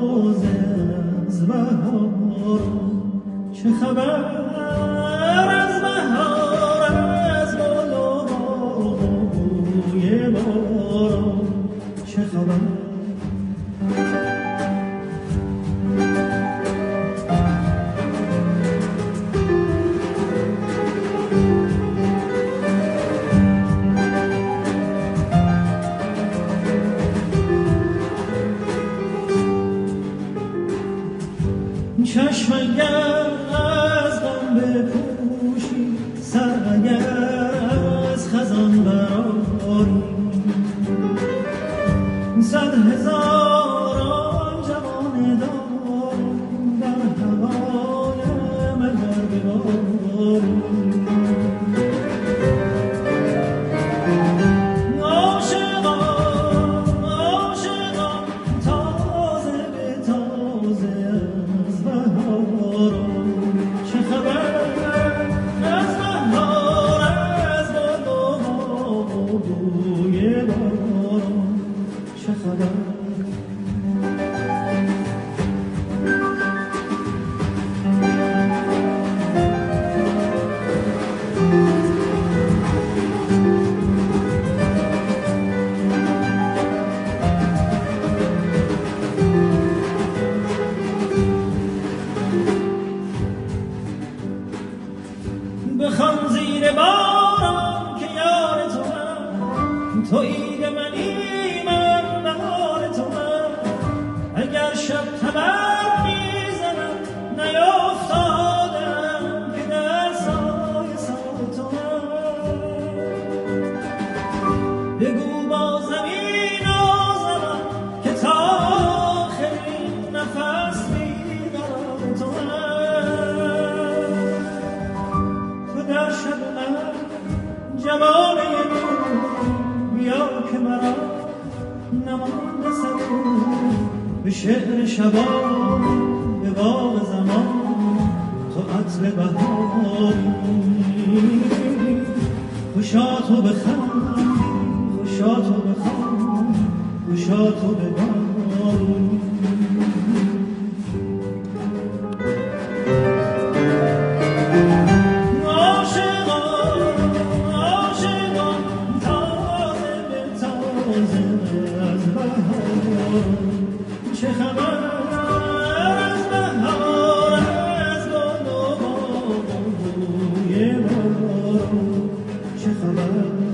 تازه از بهار، چه خبر از بهار، از گل و بوی باران، چه خبر؟ چشم اگر از غم بپوشی، سر اگر از خزان برآری، 100 هزاران جوان دارم در هوایم اگر بباری. بخوان زیر بارم که یار تو من، تو عید منی من بهار تو من. اگر شب تبر میزنم نیافتادم که در سایه سایه تو من. بگو با زمین و زمان که تا آخرین نفس بیقرار تو من. در شب من جماله تو بیا که مرا نمانده صبور، به شعر شبان به باغ زمان تو عطر بهاری. خوشا تو بخند، خوشا تو بخند، خوشا تو بباری. چه خبر از بهار، از گل و بوی باران، چه خبر؟